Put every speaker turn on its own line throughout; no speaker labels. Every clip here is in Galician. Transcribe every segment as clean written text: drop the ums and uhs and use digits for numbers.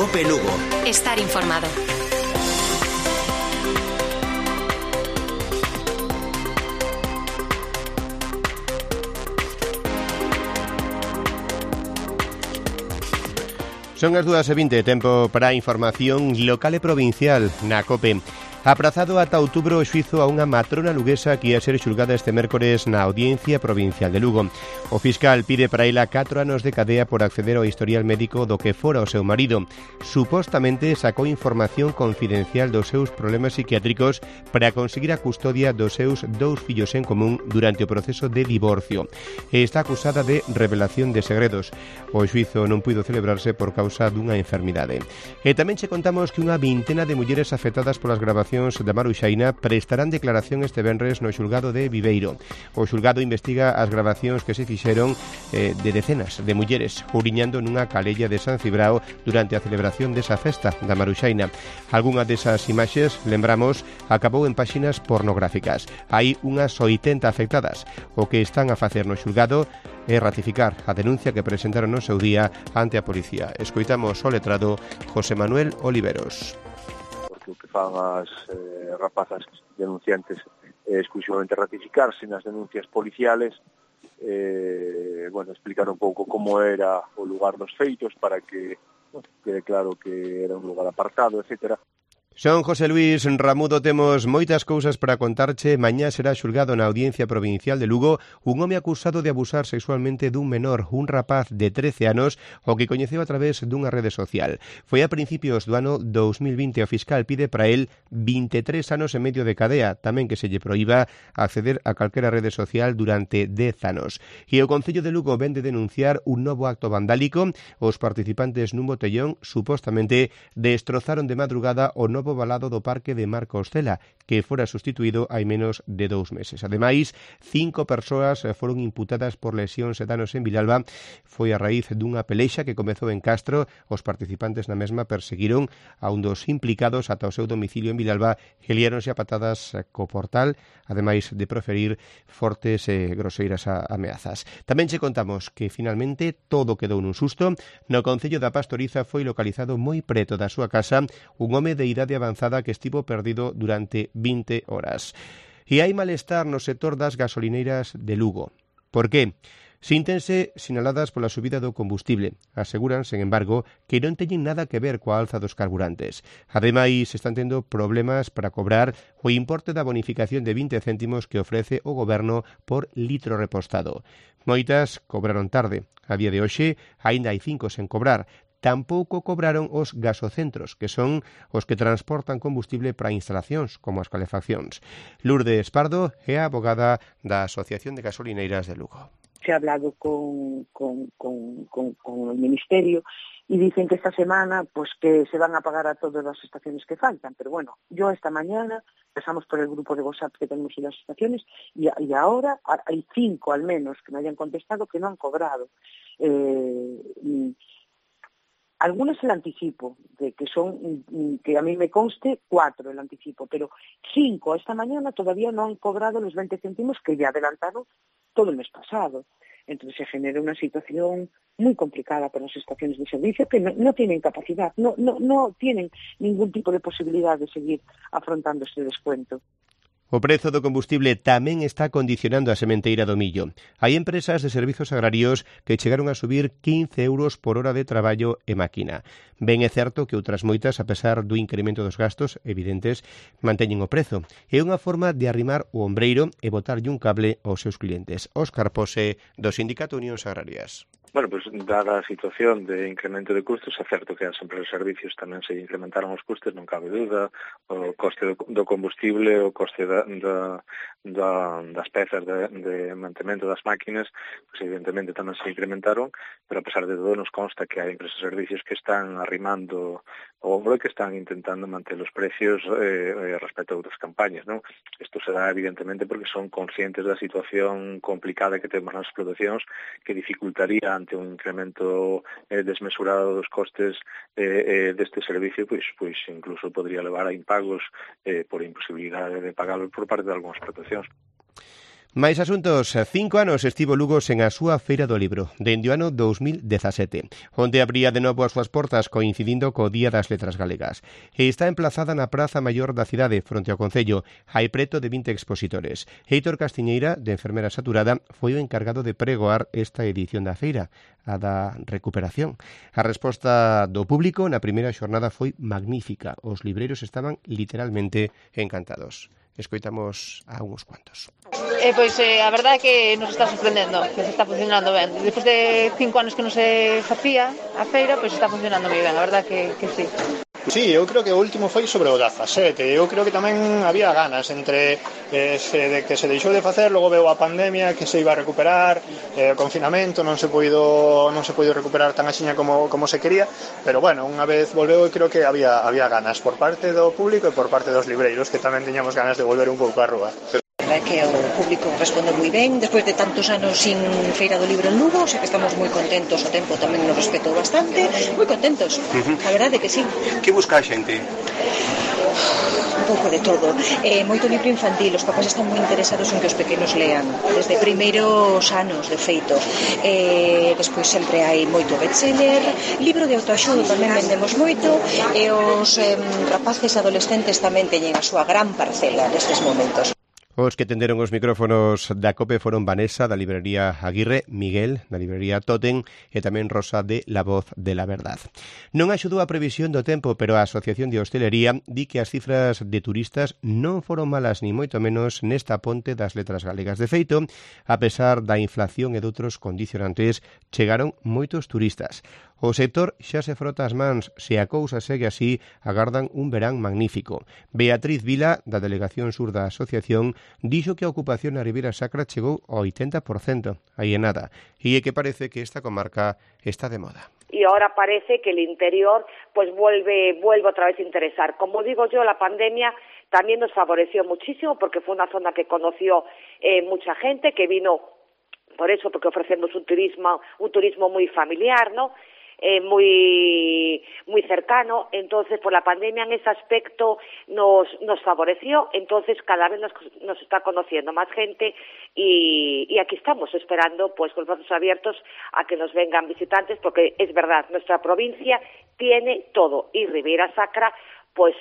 COPE Lugo.
Estar informado.
Son as 2:20, tempo para a información local e provincial na COPE. Aprazado ata outubro o xuízo a unha matrona luguesa que ia ser xulgada este mércores na Audiencia Provincial de Lugo. O fiscal pide para ela 4 anos de cadea por acceder ao historial médico do que fora o seu marido. Supostamente sacou información confidencial dos seus problemas psiquiátricos para conseguir a custodia dos seus 2 fillos en común durante o proceso de divorcio. E está acusada de revelación de segredos. O xuízo non puido celebrarse por causa dunha enfermidade. E tamén che contamos que unha vintena de mulleres afectadas polas grabacións da Maruxaina prestarán declaración este venres no xulgado de Viveiro. O xulgado investiga as grabacións que se fixeron de decenas de mulleres uriñando nunha calella de San Cibrao durante a celebración desa festa da Maruxaina. Algunha desas imaxes, lembramos, acabou en páxinas pornográficas. Hai unhas 80 afectadas. O que están a facer no xulgado é ratificar a denuncia que presentaron no seu día ante a policía. Escoitamos o letrado José Manuel Oliveros.
O que fan as rapazas denunciantes exclusivamente ratificarse nas denuncias policiales, explicar un pouco como era o lugar dos feitos para que quede claro que era un lugar apartado, etcétera.
Son José Luis Ramudo, temos moitas cousas para contarche. Mañá será xulgado na Audiencia Provincial de Lugo un home acusado de abusar sexualmente dun menor, un rapaz de 13 anos, o que coñeceu a través dunha rede social. Foi a principios do ano 2020. O fiscal pide para el 23 anos e medio de cadea, tamén que se lle proíba acceder a calquera rede social durante 10 anos. E o Concello de Lugo vende denunciar un novo acto vandálico. Os participantes nun botellón supostamente destrozaron de madrugada o novo balado do Parque de Marcos Cela, que fora sustituído hai menos de 2 meses. Ademais, 5 persoas foron imputadas por lesións e danos en Vilalba. Foi a raíz dunha pelexa que comezou en Castro. Os participantes na mesma perseguiron a un dos implicados ata o seu domicilio en Vilalba e liáronse a patadas co portal, ademais de proferir fortes e groseiras ameazas. Tamén che contamos que finalmente todo quedou nun susto. No Concello da Pastoriza foi localizado moi preto da súa casa un home de idade avanzada que estivo perdido durante 20 horas. E hai malestar no sector das gasolineiras de Lugo. Por qué? Síntense sinaladas pola subida do combustible. Aseguran, sen embargo, que non teñen nada que ver coa alza dos carburantes. Ademais, están tendo problemas para cobrar o importe da bonificación de 20 céntimos que ofrece o goberno por litro repostado. Moitas cobraron tarde. A día de hoxe, aínda hai 5 sen cobrar. Tampouco cobraron os gasocentros, que son os que transportan combustible para instalacións como as calefaccións. Lourdes Pardo é a abogada da Asociación de Gasolineiras de Lugo.
Se ha hablado con el Ministerio y dicen que esta semana pues que se van a pagar a todas las estaciones que faltan. Pero bueno, yo esta mañana pasamos por el grupo de WhatsApp que tenemos en las estaciones y ahora hay 5 al menos que me hayan contestado que no han cobrado. Algunas el anticipo, que a mí me conste 4 el anticipo, pero 5 esta mañana todavía no han cobrado los 20 céntimos que ya adelantaron todo el mes pasado. Entonces se genera una situación muy complicada para las estaciones de servicio que no tienen capacidad, no tienen ningún tipo de posibilidad de seguir afrontando este descuento.
O prezo do combustible tamén está condicionando a sementeira do millo. Hai empresas de servizos agrarios que chegaron a subir 15 euros por hora de traballo e máquina. Ben é certo que outras moitas, a pesar do incremento dos gastos evidentes, manteñen o prezo. É unha forma de arrimar o ombreiro e botarlle un cable aos seus clientes. Óscar Pose, do Sindicato Unións Agrarias.
Bueno, pues dada a situación de incremento de custos, é certo que as empresas de servicios tamén se incrementaron os custos, non cabe dúda, o coste do combustible, o coste das pezas de mantemento das máquinas, pues evidentemente tamén se incrementaron, pero a pesar de todo nos consta que hai empresas de servicios que están arrimando o ombro e que están intentando manter os precios respecto a outras campañas, non? Isto se dá evidentemente porque son conscientes da situación complicada que temos nas explotacións, que dificultaría ante un incremento desmesurado dos costes deste servicio, pois incluso podría levar a impagos por imposibilidade de pagalo por parte de algunhas explotacións.
Máis asuntos. 5 anos estivo Lugo sen a súa Feira do Libro, dende o ano 2017, onde abría de novo as súas portas coincidindo co Día das Letras Galegas. E está emplazada na Praza Maior da cidade, fronte ao Concello. Hai preto de 20 expositores. Heitor Castiñeira, de Enfermera Saturada, foi o encargado de pregoar esta edición da feira, a da recuperación. A resposta do público na primeira xornada foi magnífica. Os libreiros estaban literalmente encantados. Escoitamos a uns cuantos.
A verdade é que nos está sorprendendo, que se está funcionando ben. Despois de 5 anos que non se facía a feira, pois está funcionando moi ben, a verdade que sí.
Sí, eu creo que o último foi sobre o 17. Eu creo que tamén había ganas entre de que se deixou de facer, logo veu a pandemia que se iba a recuperar, o confinamento non se puido recuperar tan axiña como se quería, pero bueno, unha vez volveu eu creo que había ganas por parte do público e por parte dos libreiros, que tamén tiñamos ganas de volver un pouco á rúa.
Que o público responde moi ben despois de tantos anos sin Feira do Libro en Lugo, o sea que estamos moi contentos, o tempo tamén nos respetou bastante, moi contentos, a verdade que sí.
Que busca a xente?
Un pouco de todo, moito libro infantil, os papás están moi interesados en que os pequenos lean desde primeiros anos de feito, despois sempre hai moito bestseller, libro de autoaxudo tamén vendemos moito, e os rapaces e adolescentes tamén teñen a súa gran parcela nestes momentos.
Os que tenderon os micrófonos da COPE foron Vanessa, da librería Aguirre, Miguel, da librería Totem, e tamén Rosa, de La Voz de la Verdad. Non axudou a previsión do tempo, pero a Asociación de Hostelería di que as cifras de turistas non foron malas ni moito menos nesta ponte das Letras Galegas. De feito, a pesar da inflación e doutros condicionantes, chegaron moitos turistas. O sector xa se frota as mans. Se a cousa segue así, agardan un verán magnífico. Beatriz Vila, da Delegación Sur da Asociación, dixo que a ocupación na Ribeira Sacra chegou ao 80%, aí en nada, e é que parece que esta comarca está de moda.
Y ahora parece que el interior pues vuelve otra vez a interesar. Como digo yo, la pandemia también nos favoreció muchísimo porque fue una zona que conoció mucha gente que vino por eso, porque ofrecemos un turismo muy familiar, ¿no? Muy cercano. Entonces por la pandemia en ese aspecto nos favoreció, entonces cada vez nos está conociendo más gente y aquí estamos esperando pues con los brazos abiertos a que nos vengan visitantes, porque es verdad, nuestra provincia tiene todo y Ribeira Sacra pues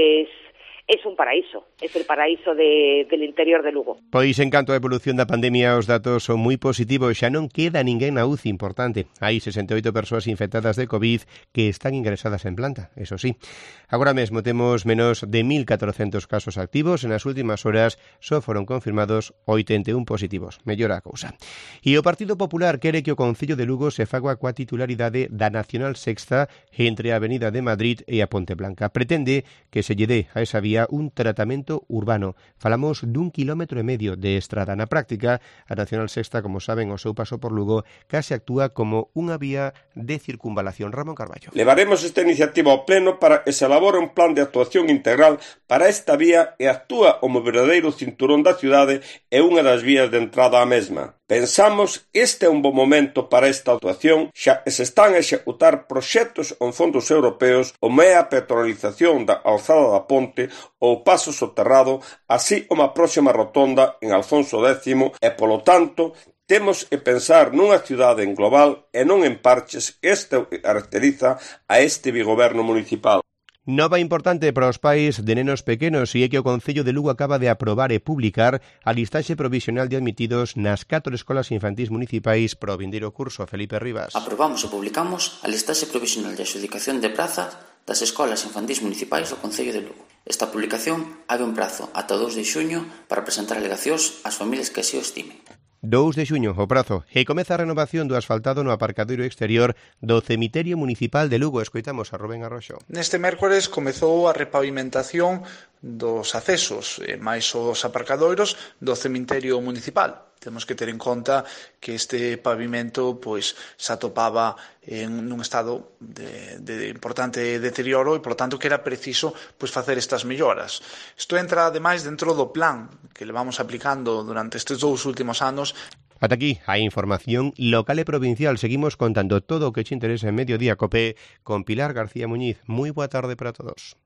es un paraíso, es el paraíso del interior de Lugo.
Pois en canto a evolución da pandemia, os datos son moi positivos, xa non queda ninguén na UCI, importante. Hai 68 persoas infectadas de COVID que están ingresadas en planta, eso sí. Agora mesmo temos menos de 1.400 casos activos, en as últimas horas só foron confirmados 81 positivos, mellora a cousa. E o Partido Popular quere que o Concello de Lugo se faga coa titularidade da Nacional Sexta entre a Avenida de Madrid e a Ponte Blanca. Pretende que se lle dé a esa vía un tratamento urbano. Falamos dun 1,5 km de estrada. Na práctica, a Nacional Sexta, como saben, o seu paso por Lugo case actúa como unha vía de circunvalación. Ramón Carballo.
Levaremos esta iniciativa ao pleno para que se elabore un plan de actuación integral para esta vía e actúa como verdadeiro cinturón da cidade e unha das vías de entrada á mesma. Pensamos este é un bo momento para esta actuación, xa se están a executar proxectos con fondos europeos como é a petrolización da alzada da ponte ou paso soterrado, así como a próxima rotonda en Alfonso X e, polo tanto, temos que pensar nunha cidade en global e non en parches. Este é o que caracteriza a este bigoberno municipal.
Nova importante para os pais de nenos pequenos e é que o Concello de Lugo acaba de aprobar e publicar a listaxe provisional de admitidos nas 4 escolas infantís municipais para o vindeiro curso. Felipe Rivas.
Aprobamos e publicamos a listaxe provisional de adxudicación de praza das escolas infantís municipais do Concello de Lugo. Esta publicación abre un prazo ata 2 de xuño para presentar alegacións ás familias que así o estimen.
2 de xuño, o prazo, e comeza a renovación do asfaltado no aparcadoiro exterior do Cemiterio Municipal de Lugo. Escoitamos a Rubén Arroxo.
Neste mércores comezou a repavimentación dos accesos e máis os aparcadoiros do Cemiterio Municipal. Temos que ter en conta que este pavimento pois se atopaba nun estado de importante deterioro e, polo tanto, que era preciso pois facer estas melloras. Isto entra, ademais, dentro do plan que levamos aplicando durante estes 2 últimos anos.
Ata aquí a información local e provincial. Seguimos contando todo o que te interesa en Mediodía Cope con Pilar García Muñiz. Moi boa tarde para todos.